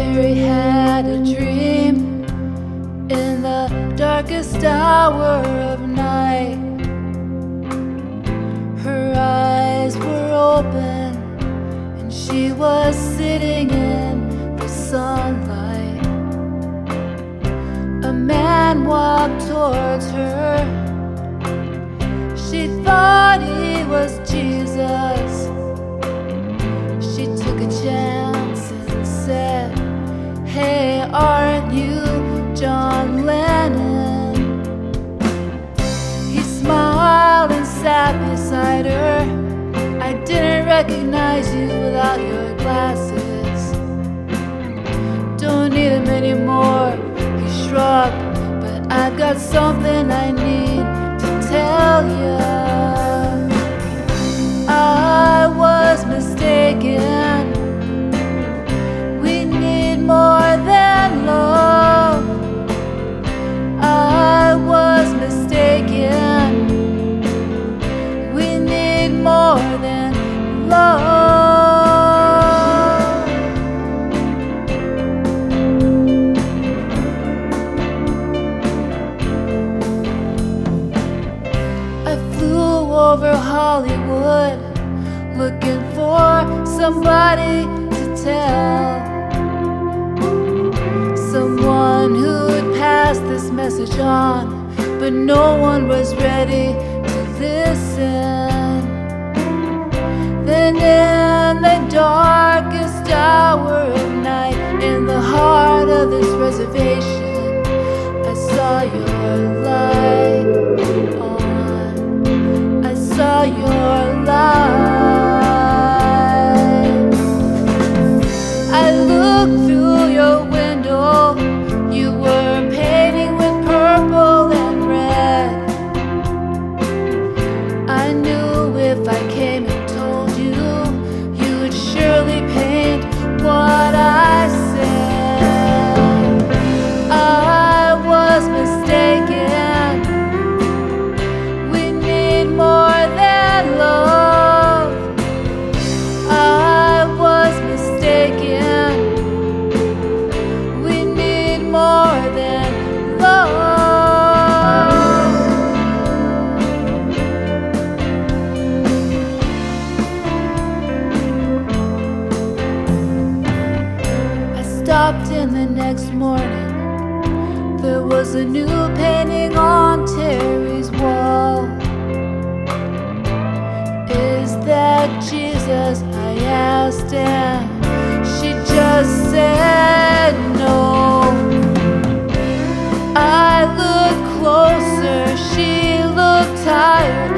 Mary had a dream in the darkest hour of night. Her eyes were open and she was sitting in the sunlight. A man walked towards her. She thought he was Jesus. She took a chance and said, "Hey, aren't you John Lennon?" He smiled and sat beside her. "I didn't recognize you without your glasses. Don't need them anymore," he shrugged, "but I've got something I need to tell you. I was mistaken. We need more than love. I was mistaken. We need more than love." I flew over Hollywood looking for somebody to tell, someone who'd pass this message on, but no one was ready to listen. Then in the darkest hour of night, in the heart of this reservation, I saw your light on. I saw your light. I looked through your window. You were painting with purple and red. I knew if I came and told you, you would surely paint what I said. I was mistaken. We need more than love. I was mistaken. We need more than love. I stopped in the next morning. There was a new painting on Terry's wall. "Is that Jesus?" I asked, and she just said no. I looked closer, she looked tired.